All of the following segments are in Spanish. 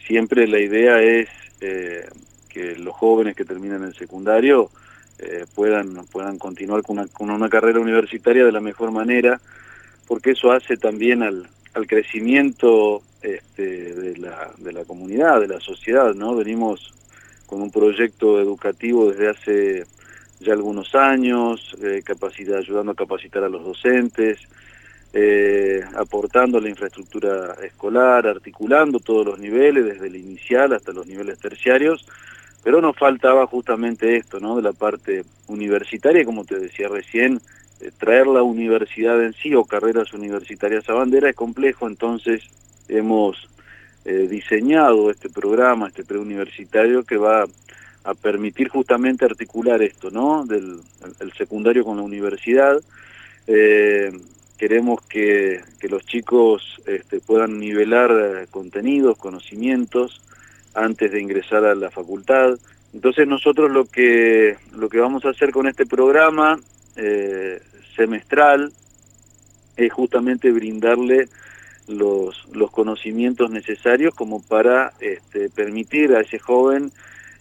siempre la idea es que los jóvenes que terminan el secundario puedan continuar con una carrera universitaria de la mejor manera, porque eso hace también al crecimiento de la comunidad, de la sociedad, ¿no? Venimos con un proyecto educativo desde hace ya algunos años, ayudando a capacitar a los docentes, aportando la infraestructura escolar, articulando todos los niveles, desde el inicial hasta los niveles terciarios, pero nos faltaba justamente esto, ¿no? De la parte universitaria, como te decía recién, traer la universidad en sí o carreras universitarias a bandera es complejo, entonces hemos diseñado este programa, este preuniversitario, que va a permitir justamente articular esto, ¿no? El secundario con la universidad. Queremos que los chicos puedan nivelar contenidos, conocimientos, antes de ingresar a la facultad. Entonces nosotros lo que vamos a hacer con este programa semestral es justamente brindarle los conocimientos necesarios como para permitir a ese joven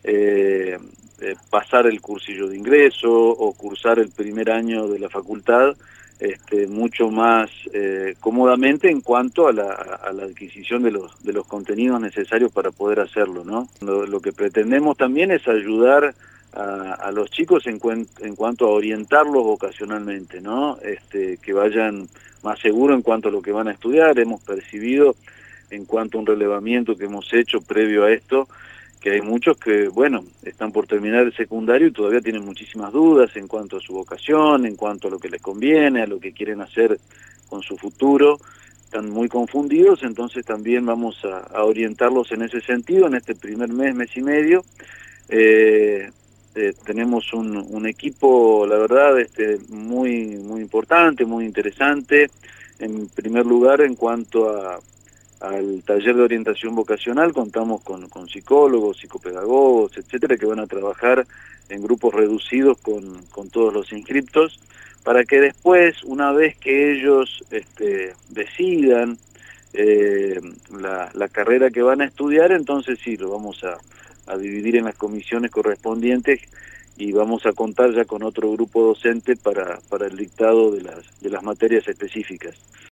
pasar el cursillo de ingreso o cursar el primer año de la facultad mucho más cómodamente en cuanto a la adquisición de los contenidos necesarios para poder hacerlo, ¿no? Lo que pretendemos también es ayudar a los chicos en cuanto a orientarlos vocacionalmente, ¿no? Que vayan más seguros en cuanto a lo que van a estudiar. Hemos percibido, en cuanto a un relevamiento que hemos hecho previo a esto, que hay muchos que, bueno, están por terminar el secundario y todavía tienen muchísimas dudas en cuanto a su vocación, en cuanto a lo que les conviene, a lo que quieren hacer con su futuro. Están muy confundidos, entonces también vamos a orientarlos en ese sentido, en este primer mes y medio. Tenemos un equipo, la verdad, muy importante, muy interesante. En primer lugar, en cuanto al taller de orientación vocacional, contamos con psicólogos, psicopedagogos, etcétera, que van a trabajar en grupos reducidos con todos los inscriptos, para que después, una vez que ellos decidan la carrera que van a estudiar, entonces sí, lo vamos a dividir en las comisiones correspondientes y vamos a contar ya con otro grupo docente para el dictado de las materias específicas.